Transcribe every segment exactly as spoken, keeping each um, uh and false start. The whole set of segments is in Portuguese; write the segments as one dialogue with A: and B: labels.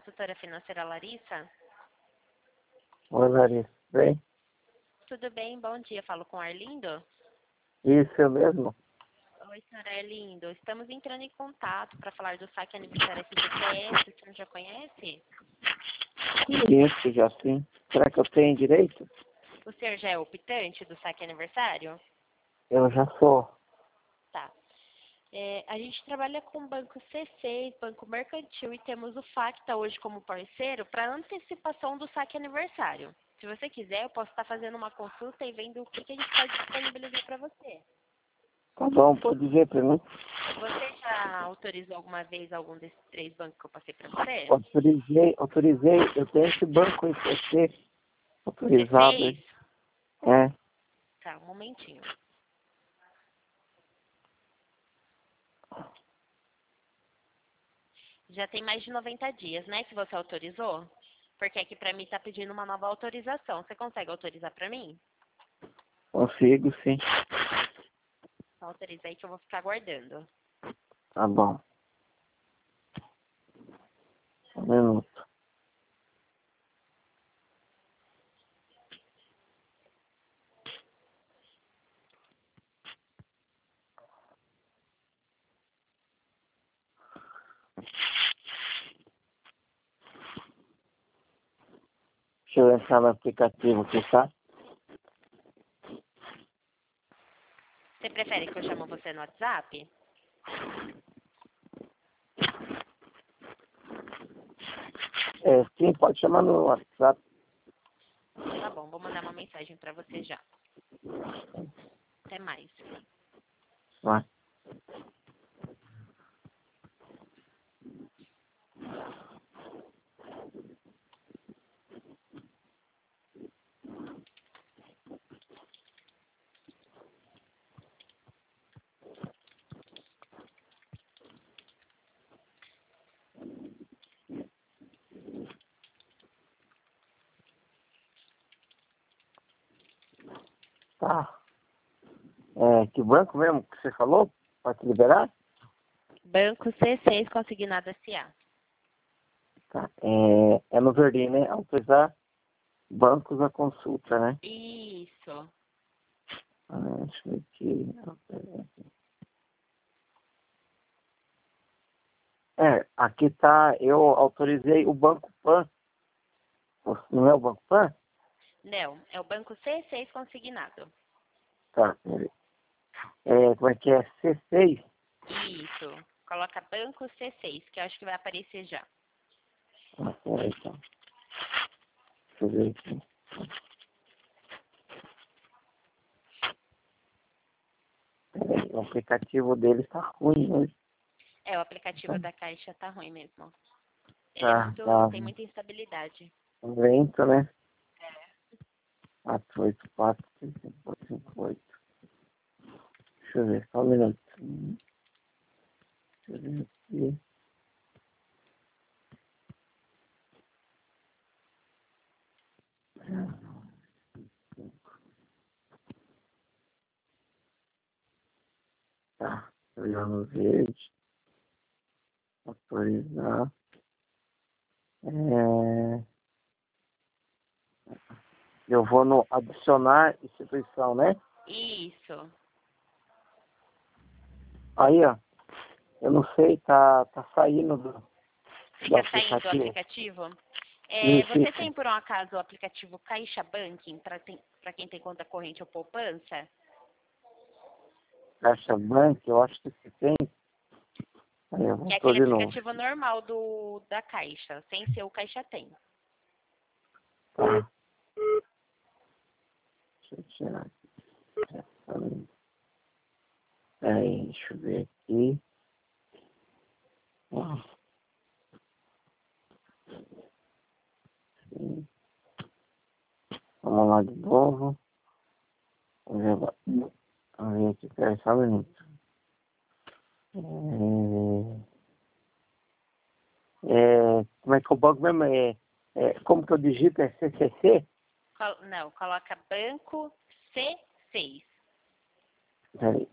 A: consultora financeira Larissa.
B: Oi, Larissa. Bem?
A: Tudo bem? Bom dia. Falo com Arlindo.
B: Isso, eu mesmo?
A: Oi, senhora Arlindo. Estamos entrando em contato para falar do saque aniversário F G T S. O senhor já conhece?
B: Isso, já sim. Será que eu tenho direito?
A: O senhor já é optante do saque aniversário?
B: Eu já sou.
A: Tá. É, a gente trabalha com o Banco C seis, Banco Mercantil, e temos o Facta hoje como parceiro para antecipação do saque aniversário. Se você quiser, eu posso estar fazendo uma consulta e vendo o que, que a gente pode disponibilizar para você.
B: Tá bom, pode dizer pra mim.
A: Você já autorizou alguma vez algum desses três bancos que eu passei para você?
B: Autorizei, autorizei. Eu tenho esse banco em C C autorizado.
A: C seis?
B: É.
A: Tá, um momentinho. Já tem mais de noventa dias, né, que você autorizou? Porque aqui para mim tá pedindo uma nova autorização. Você consegue autorizar para mim?
B: Consigo, sim.
A: Então autoriza aí que eu vou ficar aguardando.
B: Tá bom. Um minuto. Deixa eu entrar no aplicativo aqui, tá?
A: Você prefere que eu chamo você no WhatsApp?
B: É, sim, pode chamar no WhatsApp.
A: Tá bom, vou mandar uma mensagem para você já. Até mais.
B: Vai. Tá. É, que banco mesmo que você falou? Pode te liberar?
A: Banco C seis Consignado S A.
B: Tá. É, é no verdinho, né? Autorizar bancos a consulta, né?
A: Isso.
B: Ah, deixa eu ver aqui. É, aqui tá, eu autorizei o Banco Pan. Não é o Banco Pan?
A: Não, é o Banco C seis Consignado.
B: Tá, peraí. É, como é que é? C seis?
A: Isso. Coloca Banco C seis, que eu acho que vai aparecer já.
B: Ah, peraí, então. Deixa eu ver aqui. Peraí, o aplicativo dele tá ruim hoje.
A: É, o aplicativo da Caixa tá ruim mesmo. Ele é
B: Tá,
A: muito,
B: tá
A: tem muita instabilidade.
B: lento, né? quatro oito quatro, cinco cinco oito. Deixa eu ver, só um minuto. Deixa eu ver aqui. Tá, olhar no verde. Autorizar. É, eu vou no adicionar instituição, né?
A: Isso.
B: Aí, ó. Eu não sei, tá, tá saindo do, do
A: Fica saindo do
B: aplicativo.
A: aplicativo. É,
B: Isso,
A: você
B: isso.
A: tem, por um acaso, o aplicativo Caixa Banking para quem tem conta corrente ou poupança?
B: Caixa Bank, eu acho que se tem. Aí, eu
A: Que é
B: voltou
A: aquele
B: de novo.
A: aplicativo normal do, da Caixa, sem ser o Caixa Tem.
B: Tá. Deixa eu tirar aqui. Aí, deixa eu ver aqui. Ó, sim. Vamos lá de novo. Vamos ver agora. Vamos ver aqui, peraí só um minuto. É, é, como é que o banco mesmo é, é? Como que eu digito? É C C C?
A: Col- Não, coloca Banco C seis.
B: Peraí.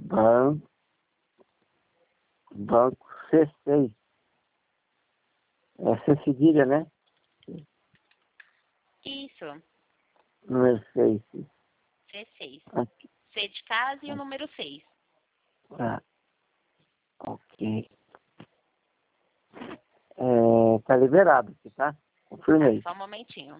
B: Banco, banco C seis. É C cedilha, né?
A: Isso.
B: Número seis.
A: C seis.
B: Aqui.
A: C de casa e o número seis.
B: Tá. Ok. É, tá liberado aqui, tá?
A: Tá,
B: Confirmei.
A: só um momentinho.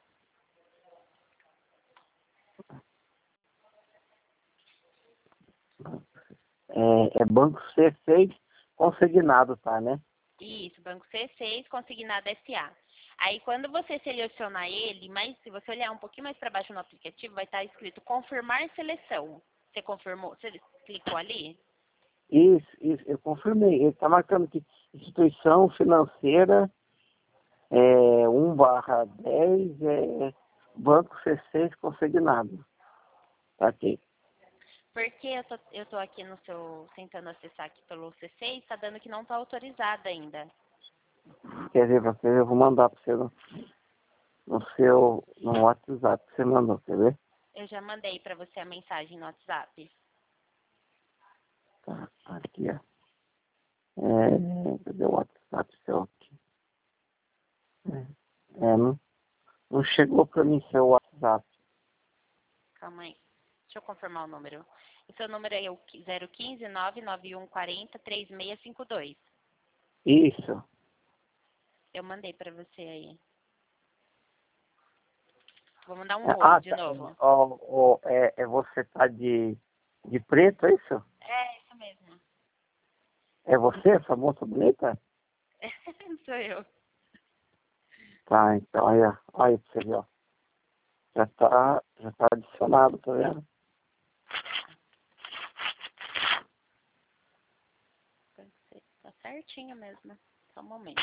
B: É, é banco C seis consignado, tá, né?
A: Isso, Banco C seis, Consignado S A. Aí, quando você selecionar ele, mas se você olhar um pouquinho mais para baixo no aplicativo, vai estar escrito confirmar seleção. Você confirmou? Você clicou ali?
B: Isso, isso, eu confirmei. Ele tá marcando que instituição financeira é um barra dez é banco C seis consignado. Tá aqui.
A: Porque eu tô, eu tô aqui no seu, tentando acessar aqui pelo C seis, tá dando que não tá autorizada ainda.
B: Quer ver você? Eu vou mandar para você no, no seu no WhatsApp que você mandou, quer ver?
A: Eu já mandei para você a mensagem no WhatsApp.
B: Tá, aqui, ó. É, cadê o WhatsApp seu aqui? É, é, não, não chegou para mim seu WhatsApp.
A: Calma aí. Deixa eu confirmar o número. O seu número é o zero um cinco, nove nove um quatro zero, três seis cinco dois.
B: Isso.
A: Eu mandei para você aí. Vou mandar um
B: É,
A: oi
B: ah,
A: de
B: tá.
A: novo.
B: Ó, ó, é, é você tá de, de preto, é isso?
A: É, isso mesmo.
B: É você, essa moça bonita?
A: Sou eu.
B: Tá, então, aí, ó. Aí pra você ver, ó. Já tá, já tá adicionado, tá vendo?
A: Tá certinho mesmo. Só um momento.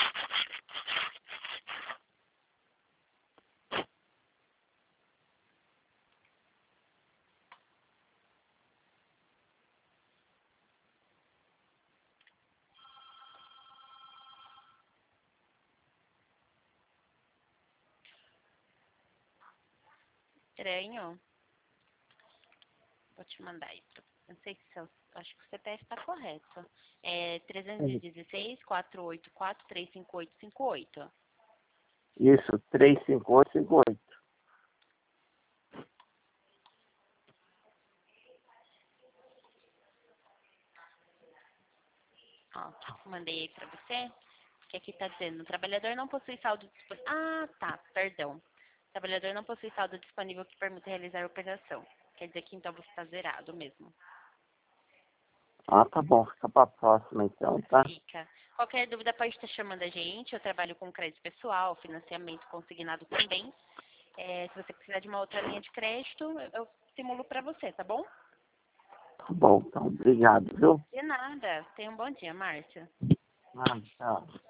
A: Estranho. Vou te mandar aí. Não sei se eu, acho que o C P F está correto. É três um seis, quatro oito quatro, três cinco oito cinco oito.
B: Isso, três cinco oito cinco oito.
A: Ó, mandei aí pra você. Que aqui tá dizendo, o trabalhador não possui saldo disponível. Ah, tá, perdão. O trabalhador não possui saldo disponível que permita realizar a operação. Quer dizer que então você está zerado mesmo.
B: Ah, tá bom, fica pra próxima então, tá?
A: Fica. Qualquer dúvida pode estar chamando a gente. Eu trabalho com crédito pessoal, financiamento consignado também. É, se você precisar de uma outra linha de crédito, eu eu simulo para você, tá bom?
B: Tá bom, então, obrigado, viu?
A: De nada. Tenha um bom dia, Márcia.
B: Ah, tchau.